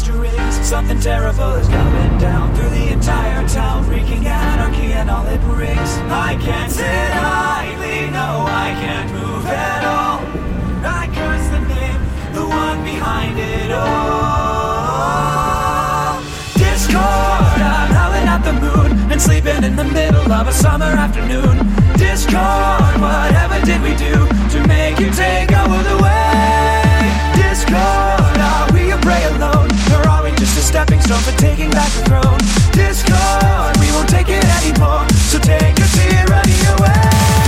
Easter eggs. Something terrible is coming down through the entire town, wreaking anarchy and all it brings. I can't sit idly, no, I can't move at all. I curse the name, the one behind it all. Discord, I'm howling at the moon and sleeping in the middle of a summer afternoon. Discord, whatever did we do to make you take over the way? Discord, are we a prey alone, or are we just a stepping stone for taking back the throne? Discord, we won't take it anymore, so take your tyranny away.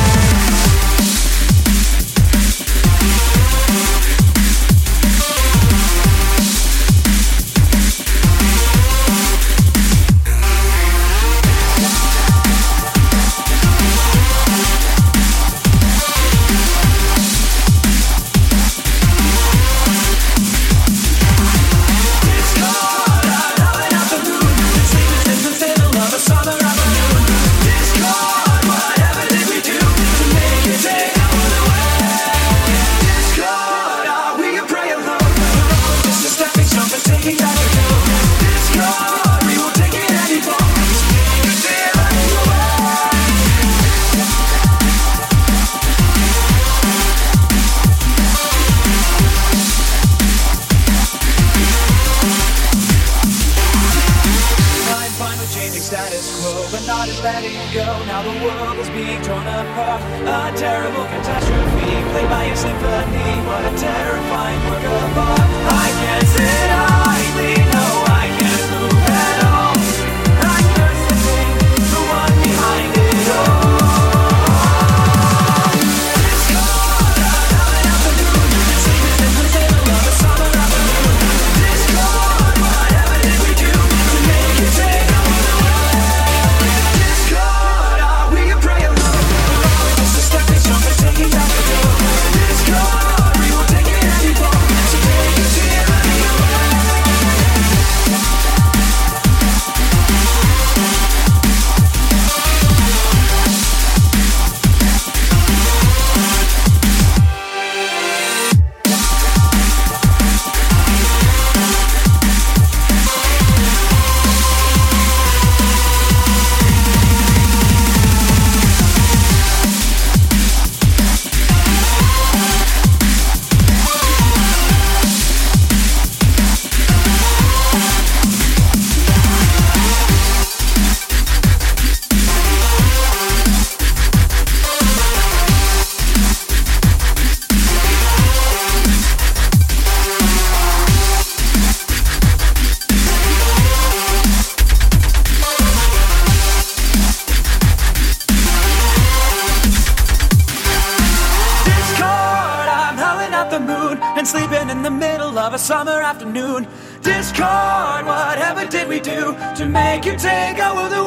Summer afternoon. Discord, whatever did we do to make you take over the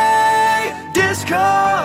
way? Discord.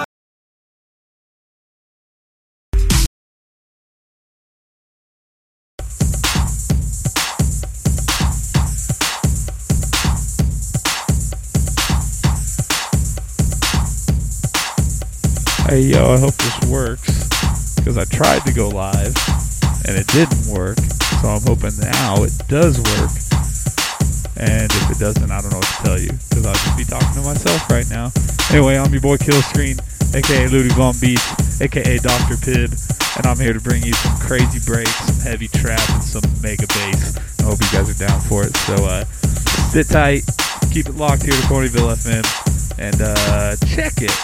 Hey yo, I hope this works, because I tried to go live and it didn't work. So I'm hoping now it does work. And if it doesn't, I don't know what to tell you, because I'll just be talking to myself right now. Anyway, I'm your boy Killscreen, aka Ludwig von Beast, aka Dr. Pibb, and I'm here to bring you some crazy breaks, some heavy trap, and some mega bass. I hope you guys are down for it. So sit tight, keep it locked here to Ponyville FM, and check it.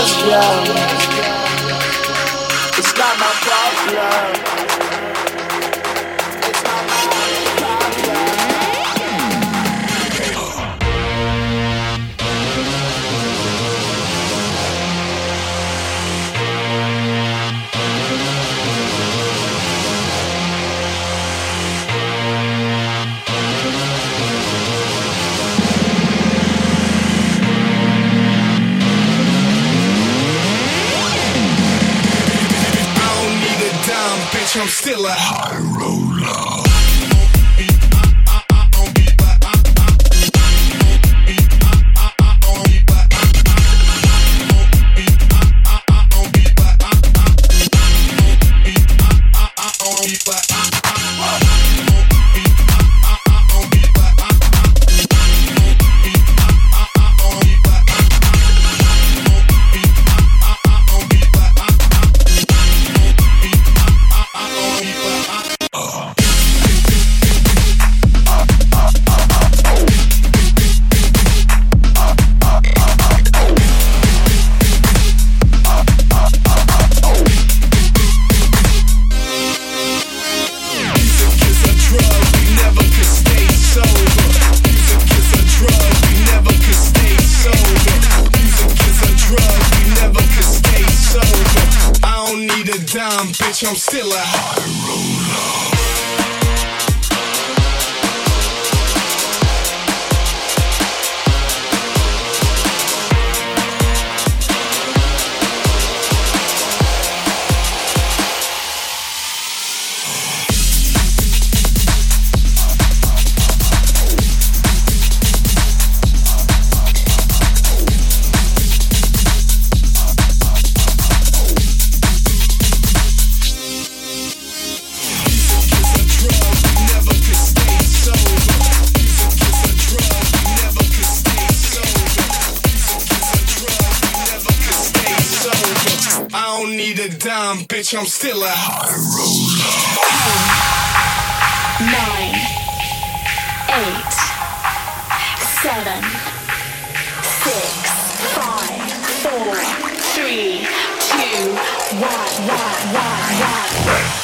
It's not my problem. I'm still a high roller. I'm still a high roller. Bitch, I'm still a high roller. 9, 8, 7, 6, 5, 4, 3, 2, 1.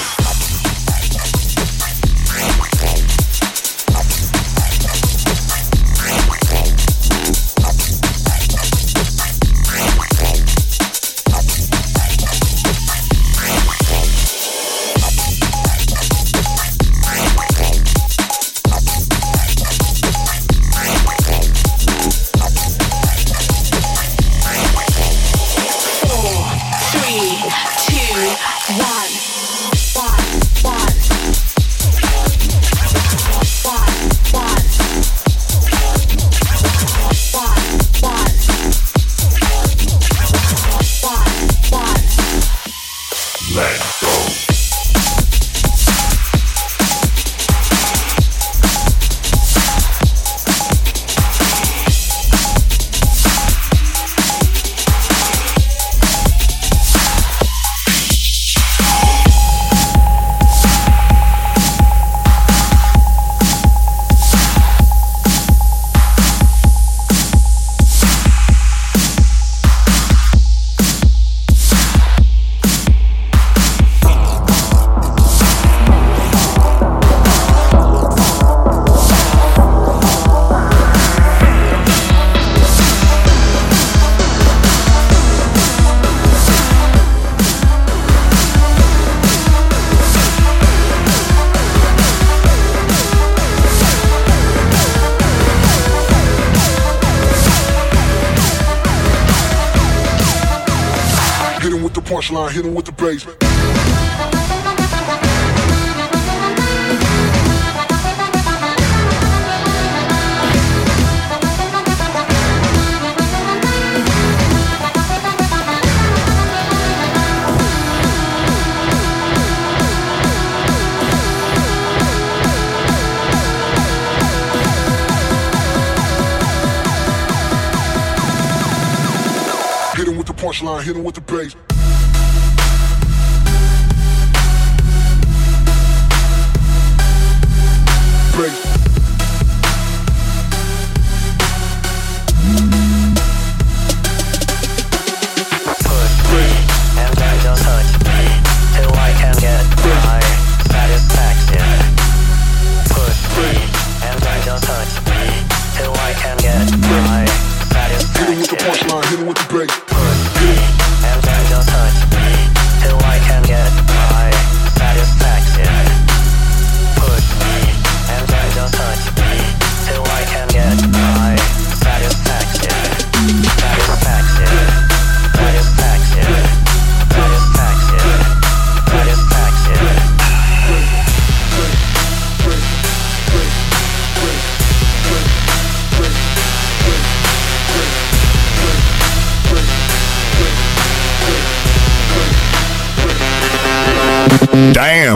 Punchline, hit him with the bass. Hit him with the punchline, hit him with the bass. Damn.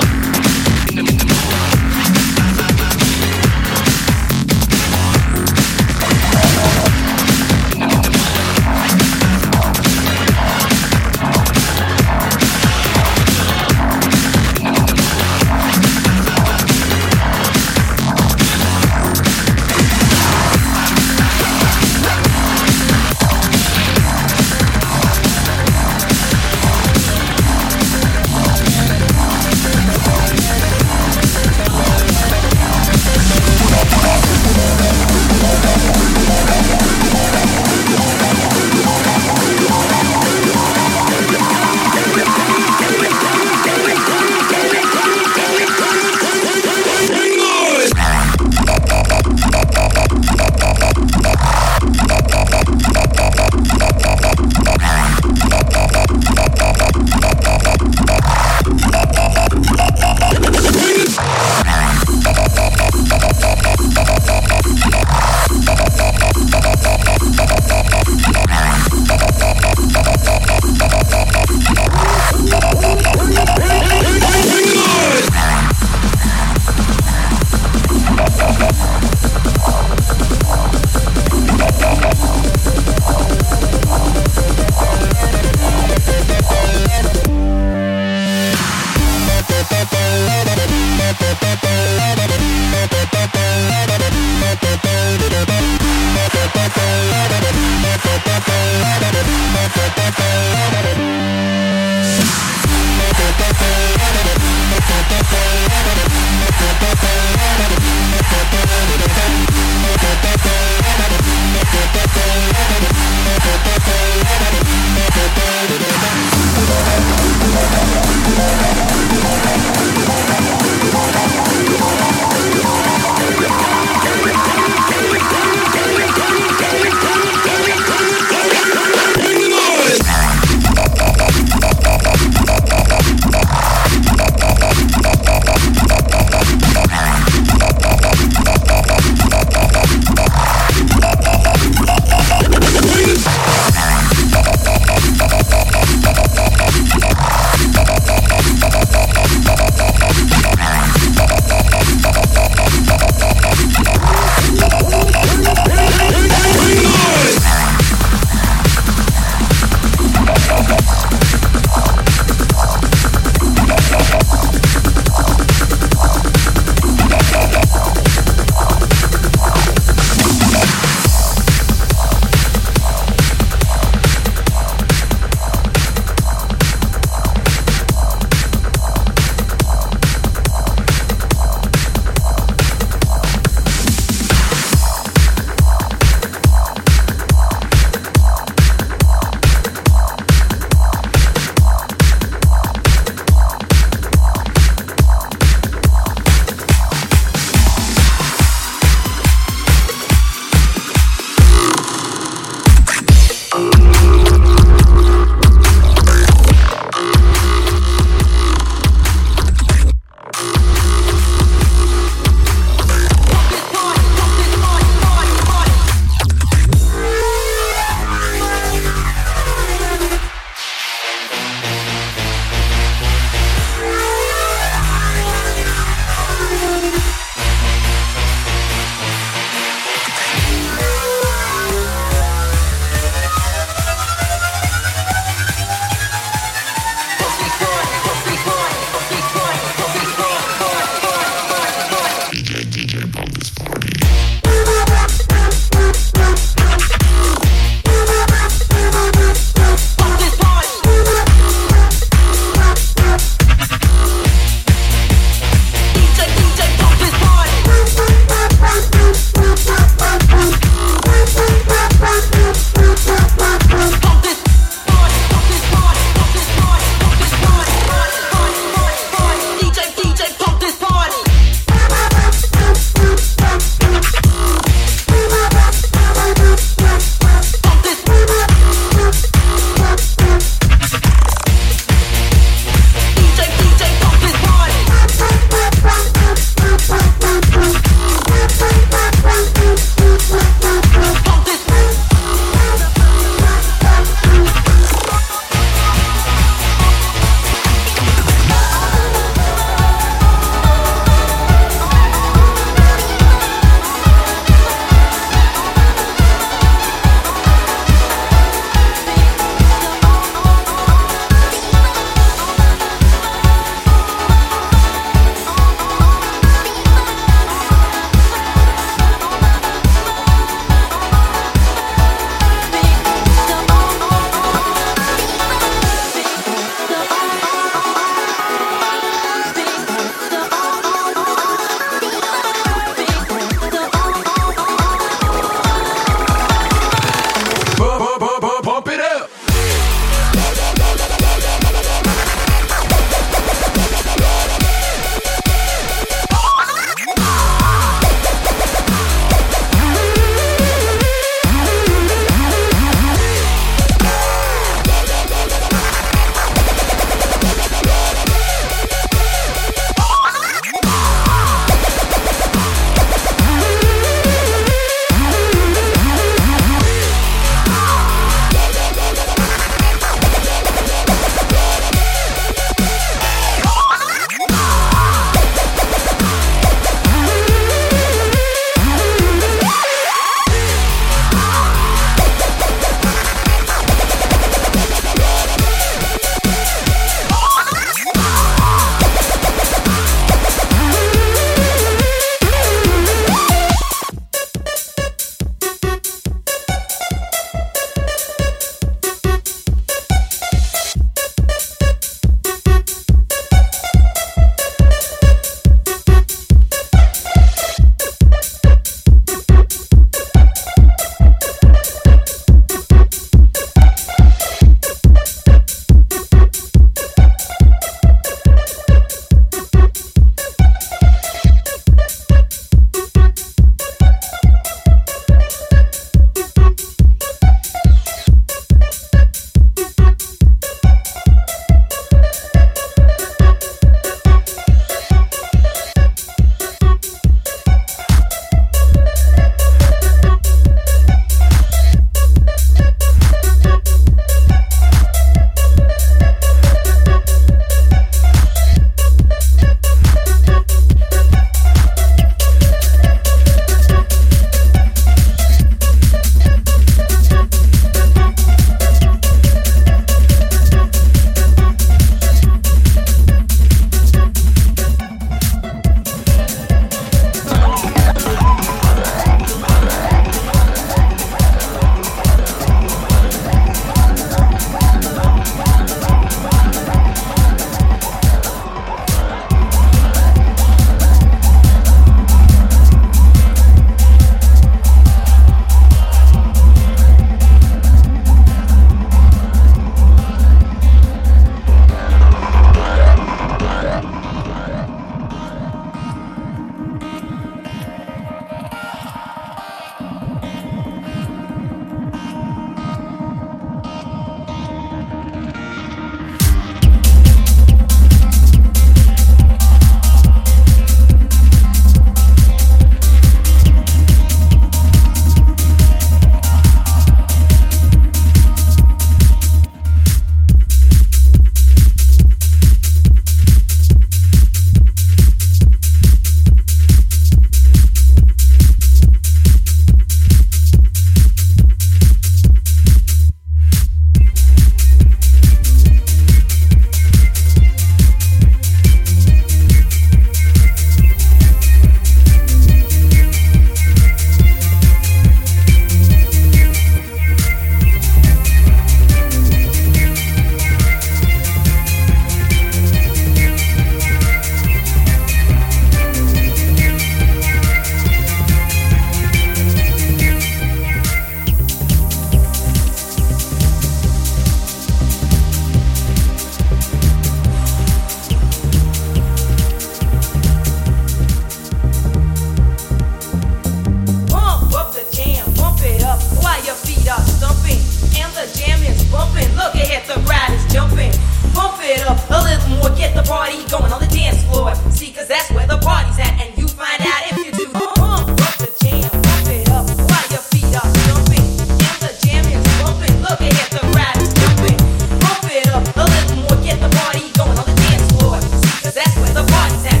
party going on the dance floor. See, cause that's where the party's at, and you find out if you do. Pump the jam, pump it up while your feet are jumping. And the jam is bumping. Look ahead, the crowd is jumping. Pump it up a little more, get the party going on the dance floor. See, cause that's where the party's at.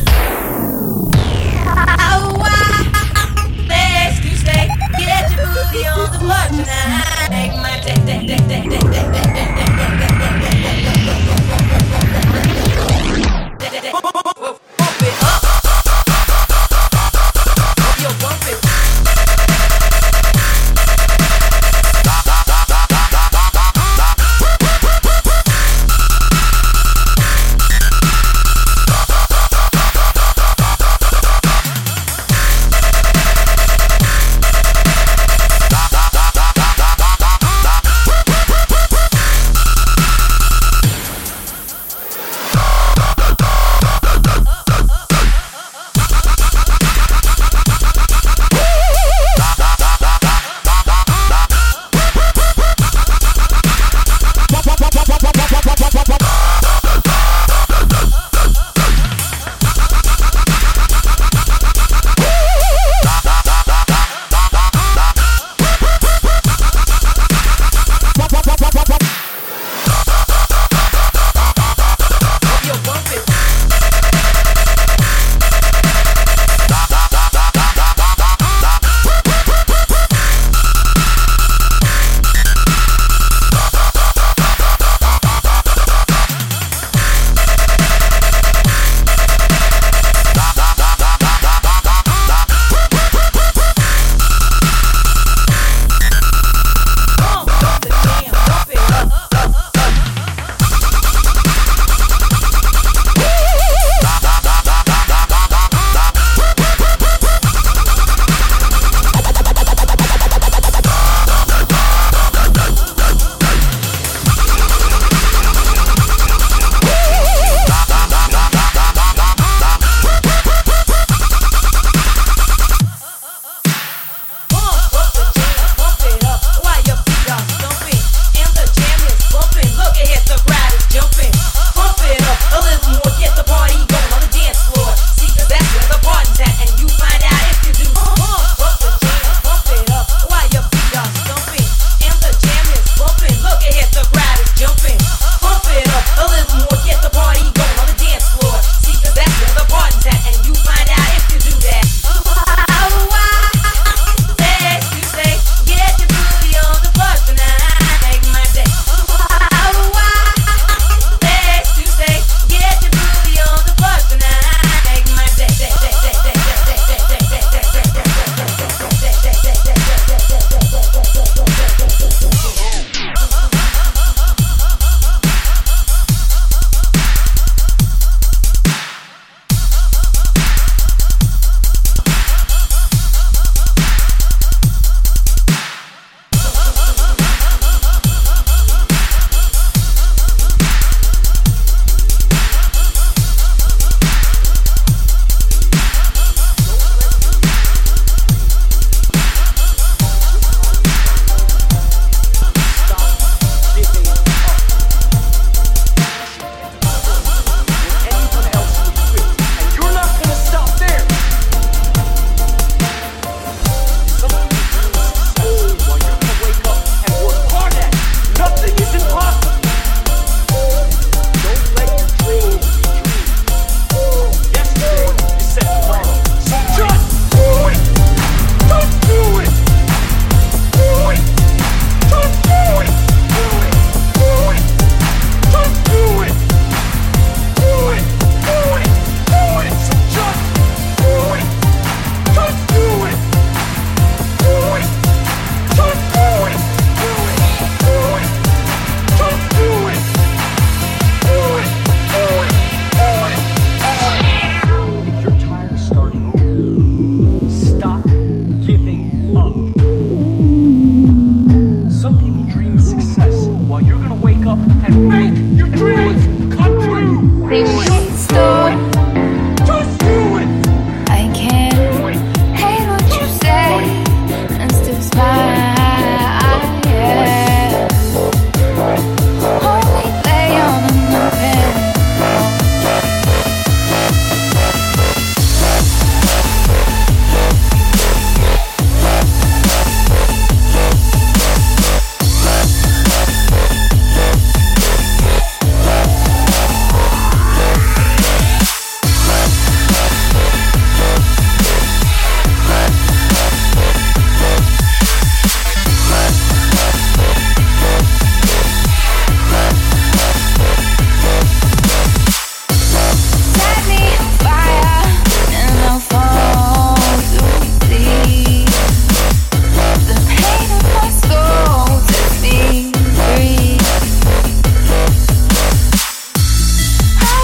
Get your booty on the floor tonight. Make my day.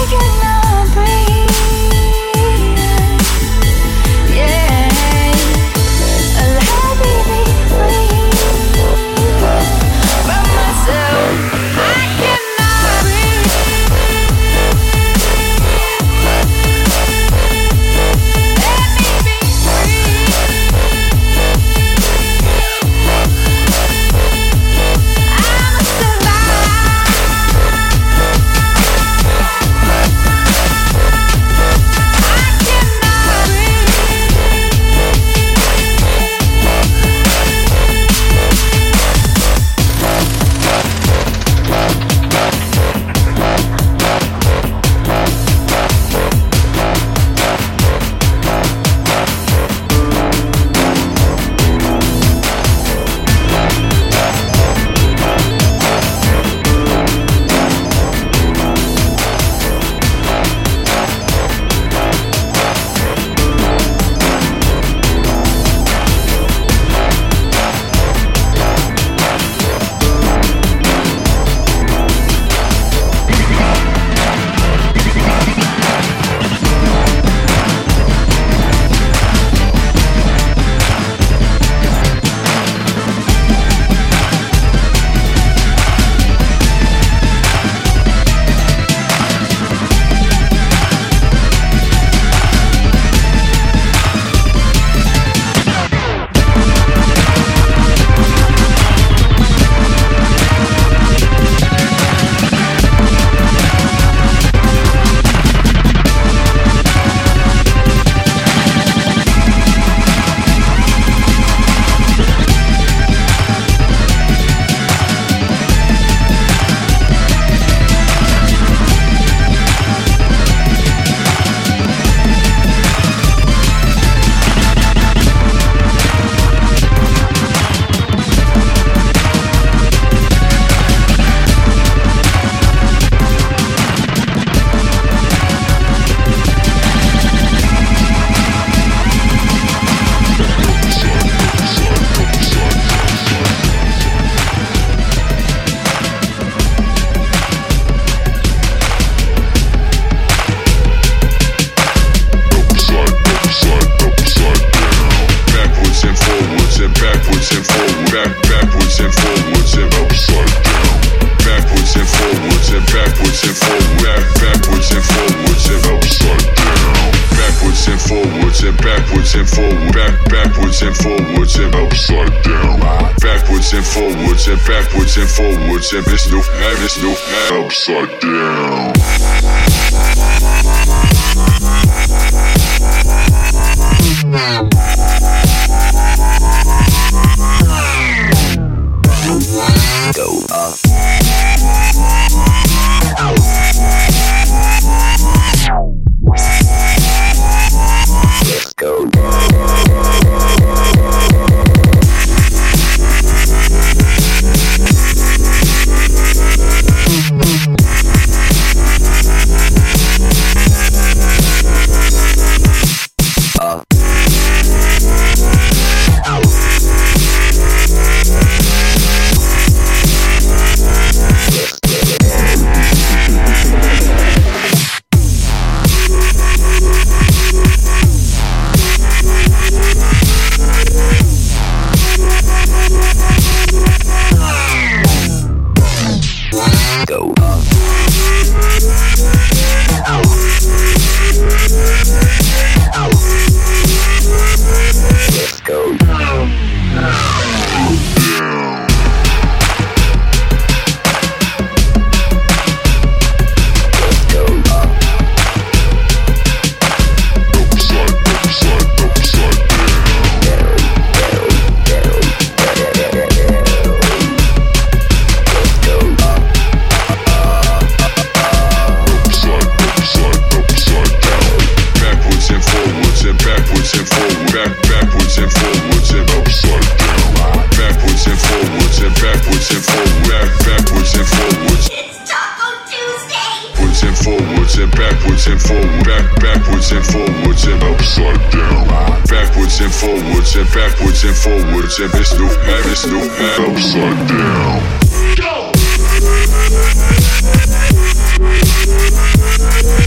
backwards and forwards and upside down. Backwards and forwards and backwards and forwards and this new upside down. Go up. Let's go down. Go up. Let's go down. Let's go up. Upside down. Let's go up. Backwards and forwards and backwards and forwards, backwards and forwards and upside down. Backwards and forwards and backwards and forwards, backwards and forwards. It's Taco Tuesday. Backwards and forwards and backwards and forwards, backwards and forwards and upside down. Backwards and forwards and backwards and forwards and this new upside down. Go.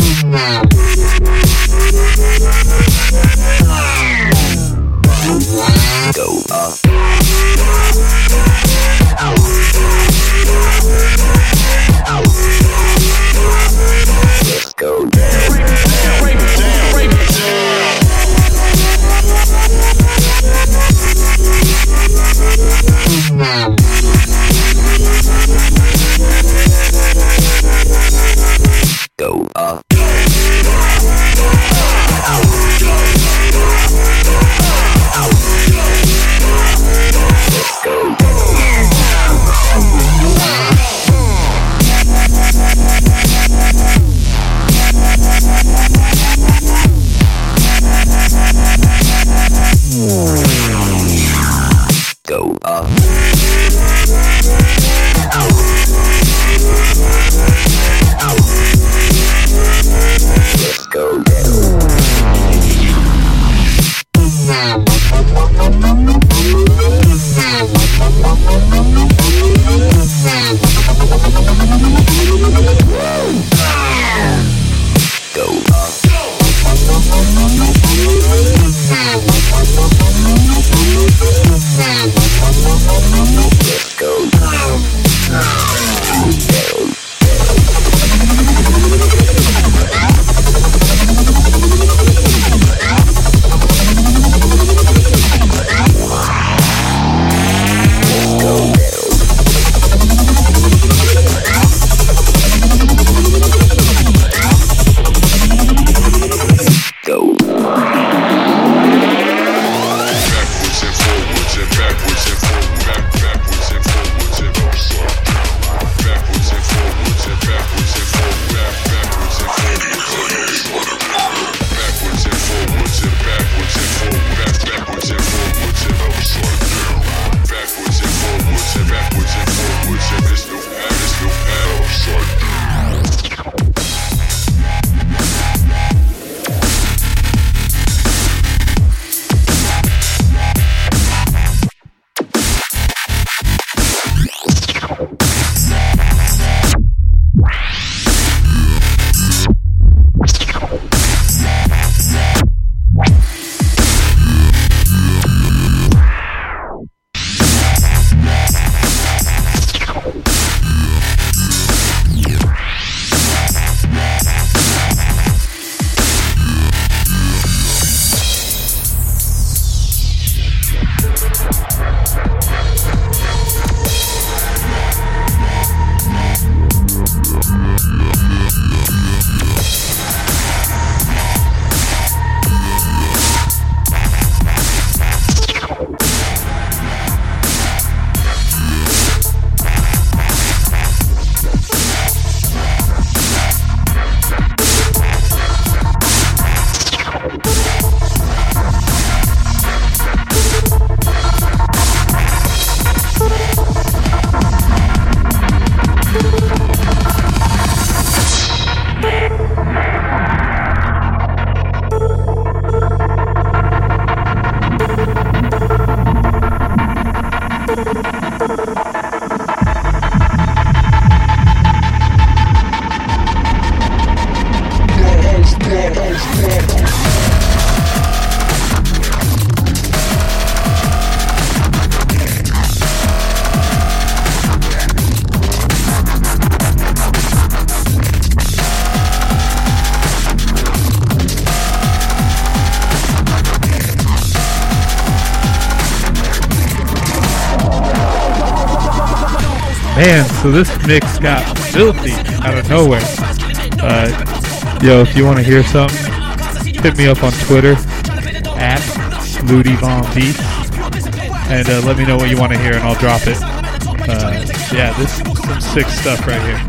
Man, so this mix got filthy out of nowhere. Yo, if you want to hear something, hit me up on Twitter at LudyVonBeats and let me know what you want to hear and I'll drop it. Yeah, this is some sick stuff right here.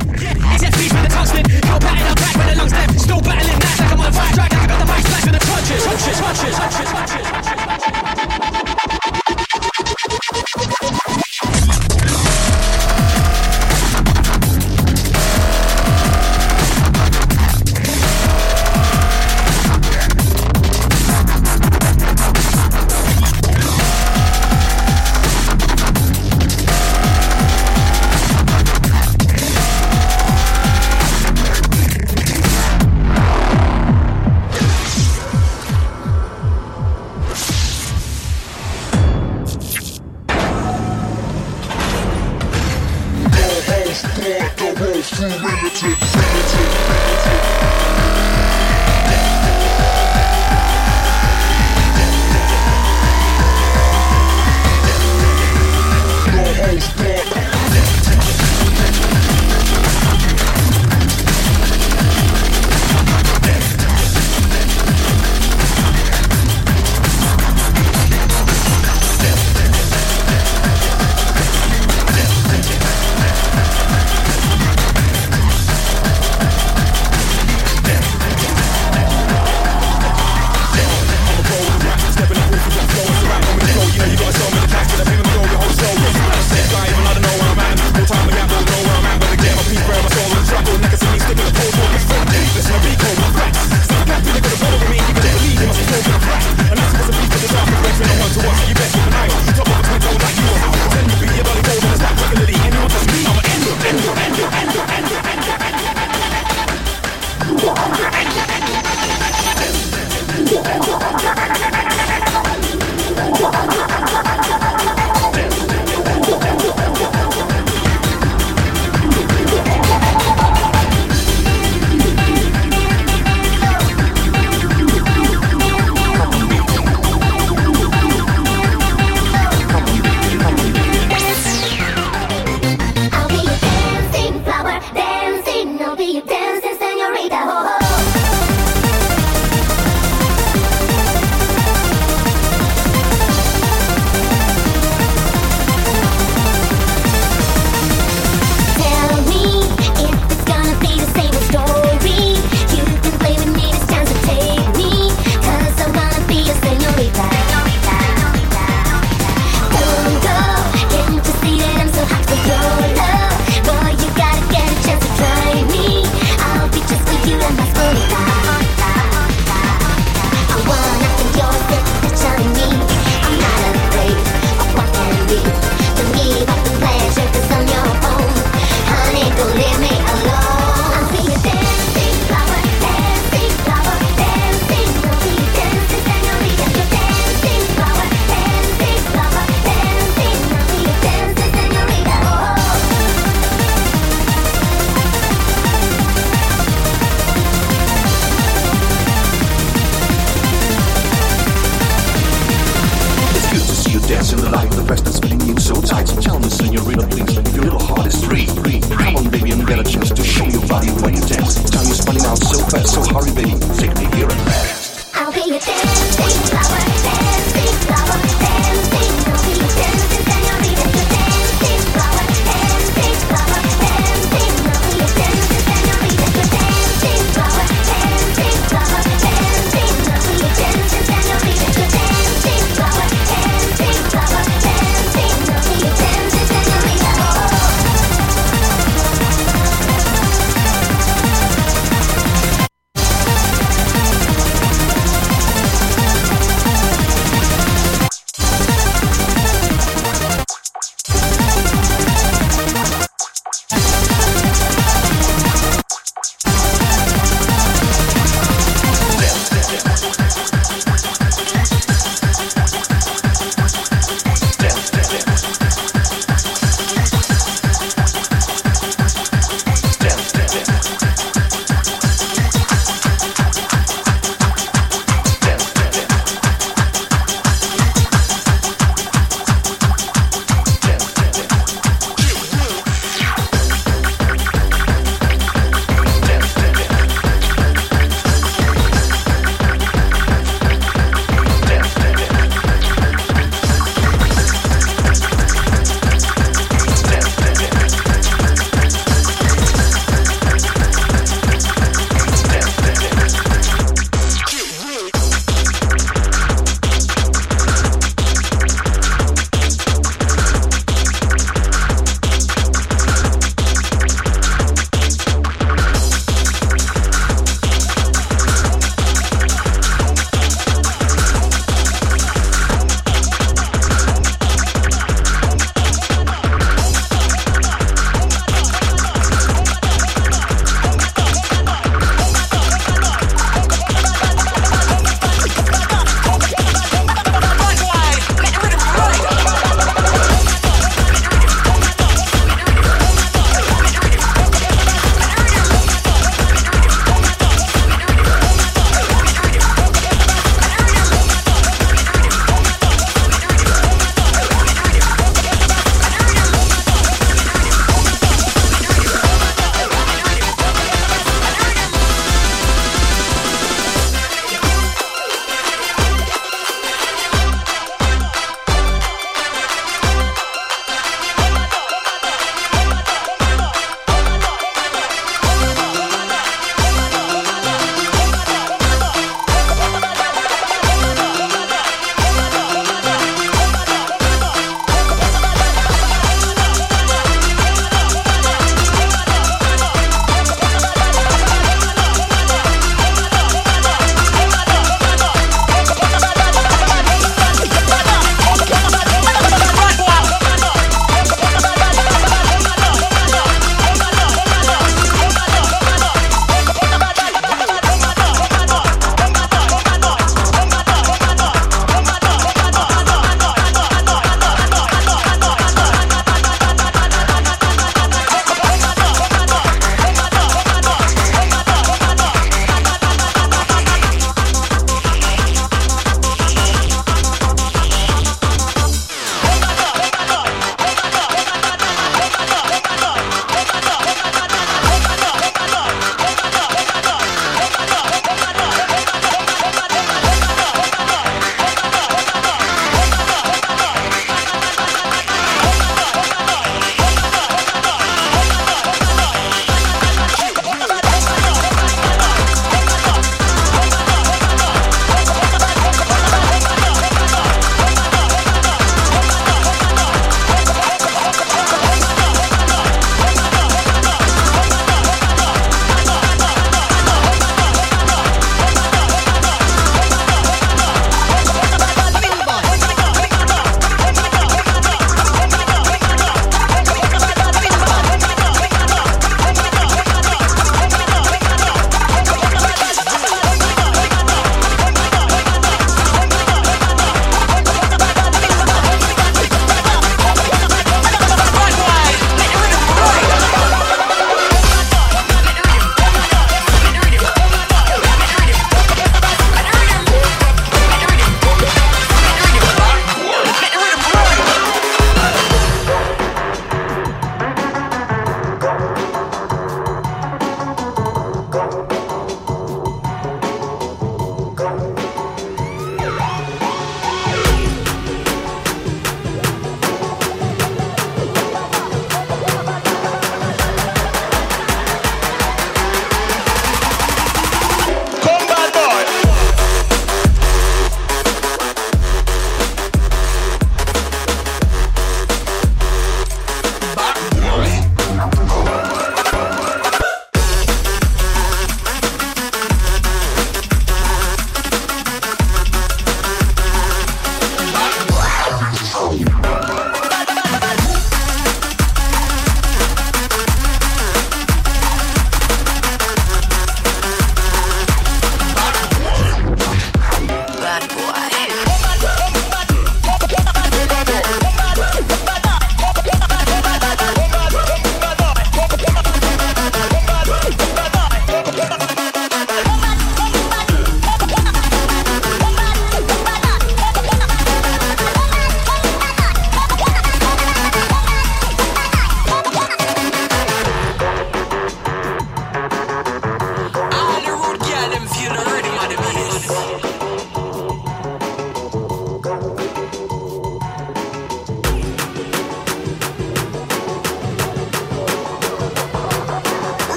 I'll be a dancing flower, dancing, I'll be a dancing señorita, ho ho.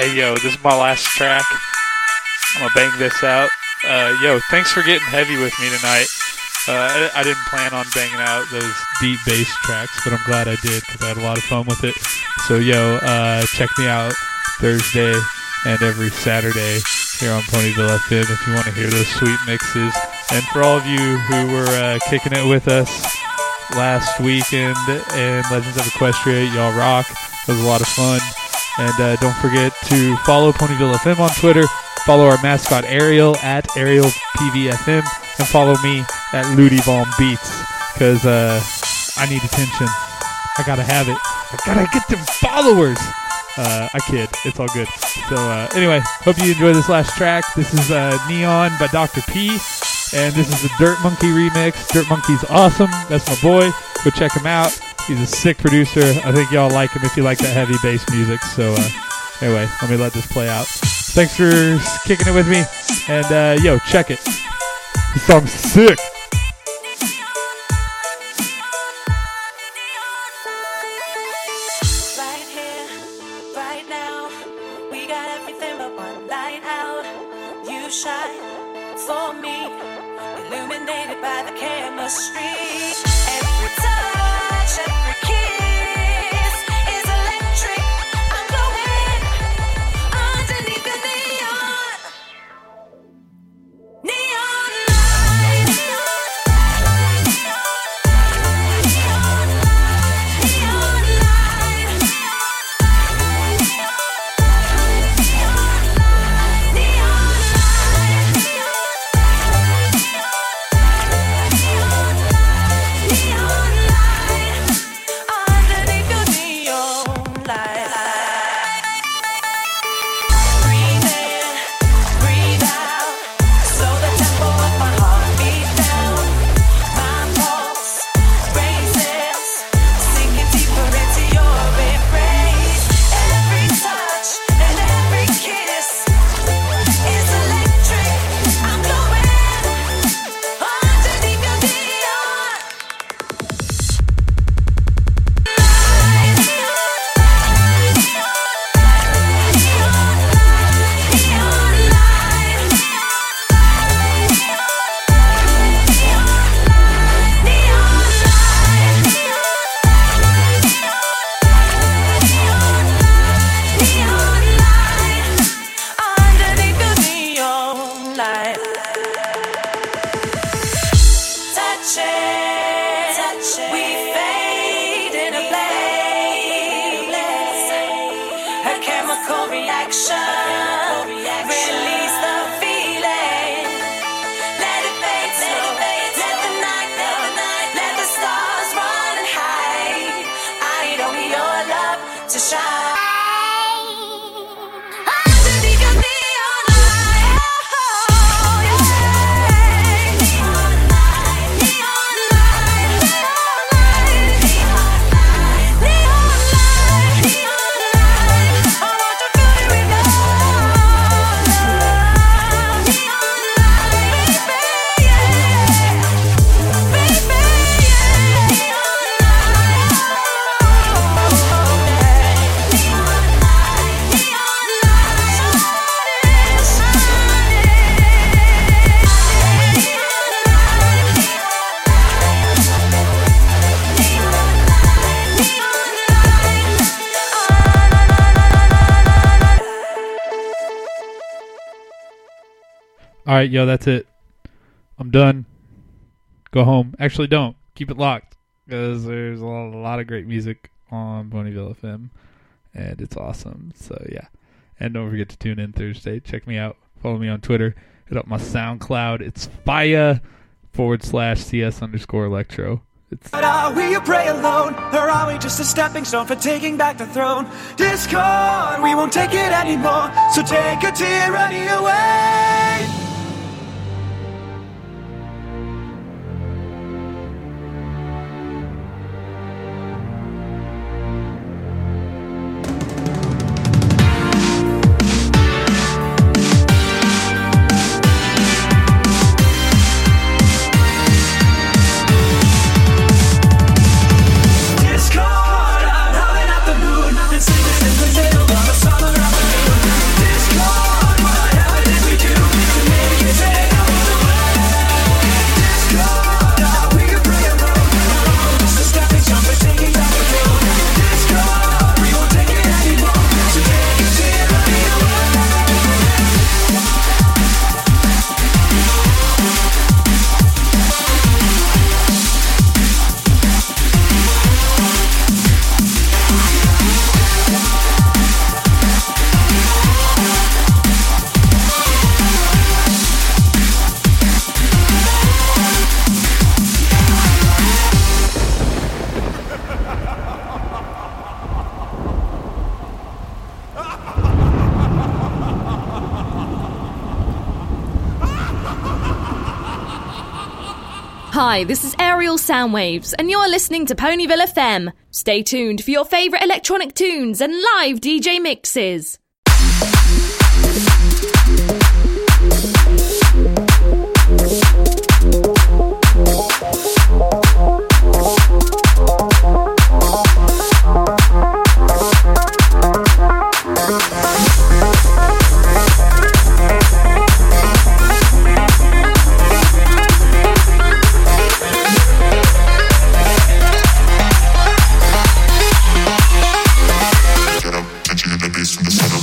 Hey, yo, this is my last track. I'm gonna bang this out. Yo, thanks for getting heavy with me tonight. I didn't plan on banging out those deep bass tracks, but I'm glad I did because I had a lot of fun with it. So, yo, check me out Thursday and every Saturday here on Ponyville FM if you want to hear those sweet mixes. And for all of you who were kicking it with us last weekend in Legends of Equestria, y'all rock. It was a lot of fun. And don't forget to follow Ponyville FM on Twitter. Follow our mascot Ariel at ArielPVFM. And follow me at Ludivon Beats. Because I need attention. I gotta have it. I gotta get them followers. I kid. It's all good. So anyway, hope you enjoy this last track. This is Neon by Dr. P. And this is the Dirt Monkey remix. Dirt Monkey's awesome. That's my boy. Go check him out. He's a sick producer. I think y'all like him if you like that heavy bass music. So anyway, let me let this play out. Thanks for kicking it with me. And yo, check it. This song's sick. Right here, right now, we got everything but one light out. You shine for me, illuminated by the chemistry. Every touch, every kiss is electric. I'm glowing underneath the neon. Neon lights. Neon lights. All right, yo, that's it. I'm done. Go home. Actually, don't. Keep it locked because there's a lot of great music on Ponyville FM, and it's awesome. So, yeah. And don't forget to tune in Thursday. Check me out. Follow me on Twitter. Hit up my SoundCloud. It's fire/CS_electro. But are we a prey alone, or are we just a stepping stone for taking back the throne? Discord, we won't take it anymore, so take a tyranny away. Discord, I'm howling at the moon and sleeping in the middle of a summer afternoon. Hi, this is Aerial Soundwaves, and you're listening to Ponyville FM. Stay tuned for your favourite electronic tunes and live DJ mixes. Get up, catch you in the bass from the center.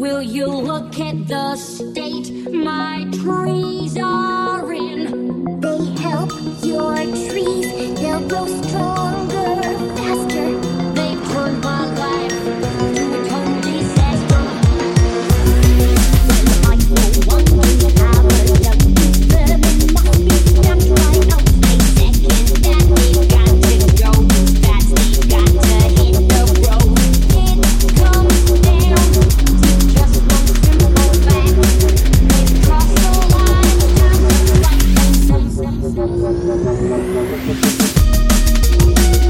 Will you look at the state my trees are in? They help your trees, they'll grow stronger, faster. They've turned my life to a total disaster. I know one thing that I learned of them, it must be stopped right out. A second that we've got to go fast, we've got to hit the road. It comes down to just one simple fact. They've crossed the line, time to fight them.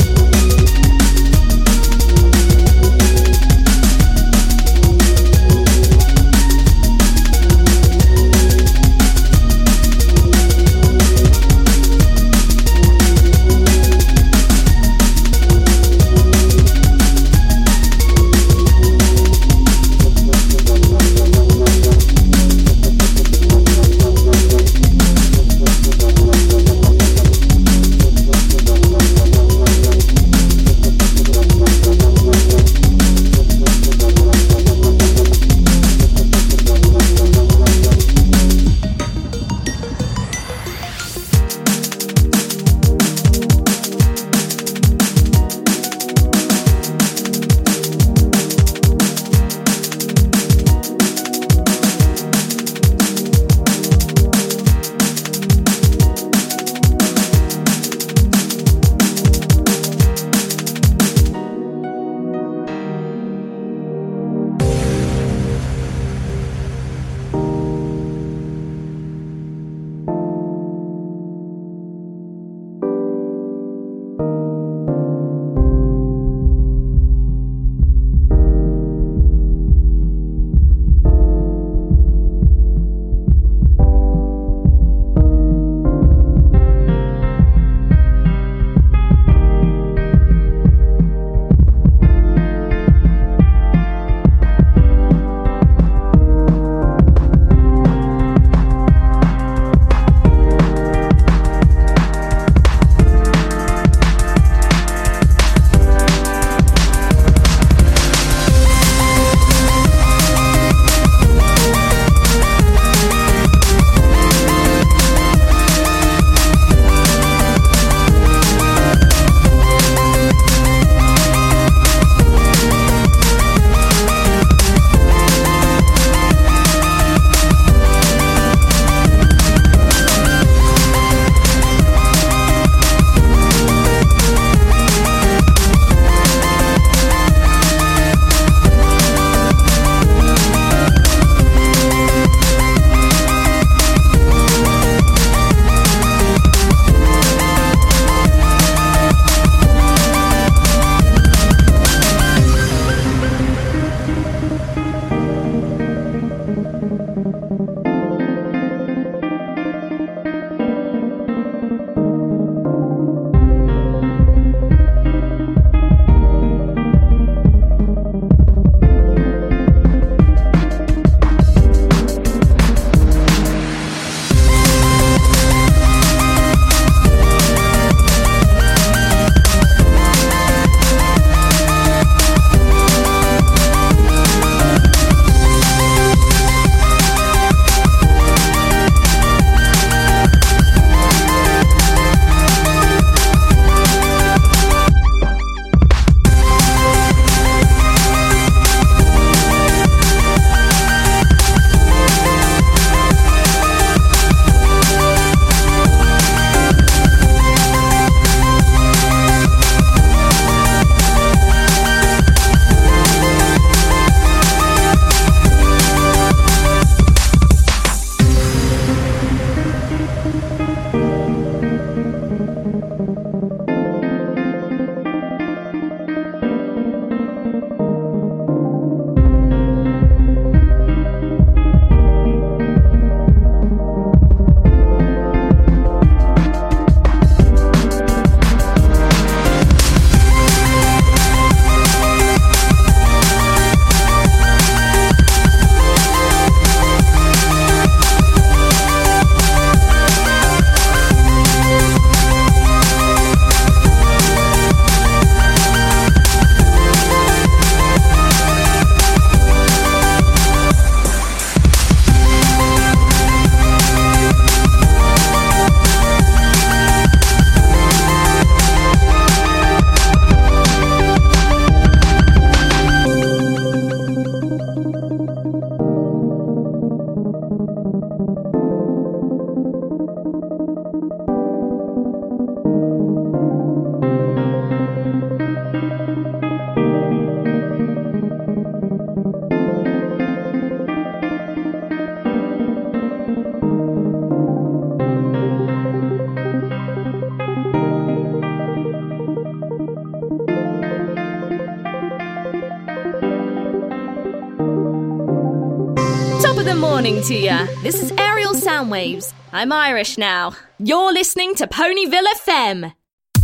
of the morning to ya. This is Aerial Soundwaves. I'm Irish now. You're listening to Ponyville FM.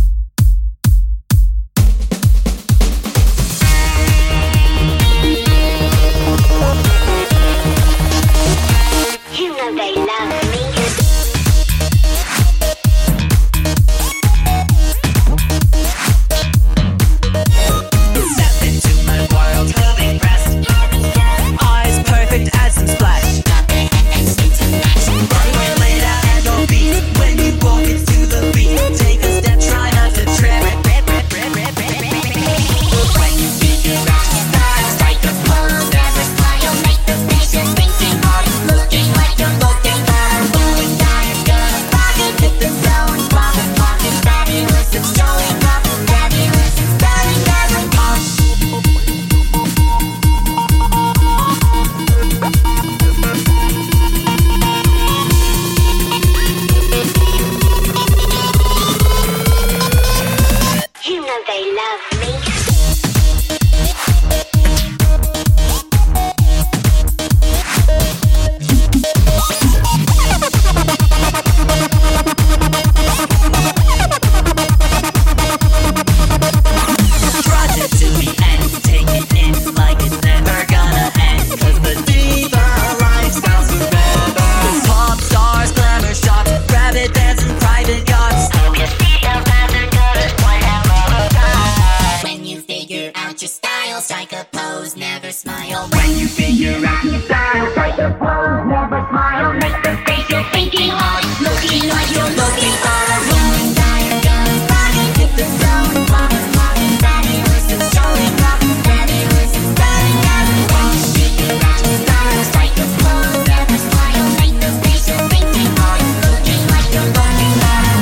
You know they love me. Step into my world, fully impressed. Eyes perfect as some splash. Runway laid out and on beat. When you walk into the beat, take a step, try not to trip. When you figure out your style, strike a pose, never smile, make the patient thinking hard, looking like you're looking hard. Going down, gonna pocket, hit the zone, pocket, fabulous, it's showing up, fabulous, starting as a pump. You know they love me. Trudge it to the end, take it in like it's never gonna end. Cause the diva lifestyle's forever. The pop stars, glamour shots, rabbit dancing, private yachts. When you figure out your style, strike a pose, never smile. When you figure out your style, Strike a pose, never smile. Make the face you're thinking hard, looking like you're looking hard. Rolling down your gun, pocket, hit the zone, pocket, fabulous, it's showing up, fabulous, starting as a pump. Figure out your style, strike a pose, never smile. Make the face you're thinking hard, looking like you're looking hard.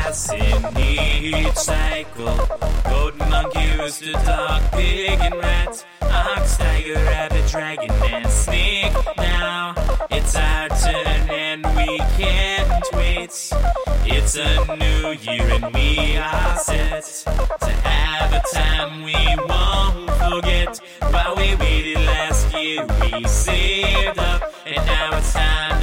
pass in each cycle. Goat and monkey, rooster, dog, pig and rat, ox, tiger, rabbit, dragon, and snake. Now it's our turn and we can't wait. It's a new year and we are set to have a time we won't forget. While we waited last year, we saved up, and now it's time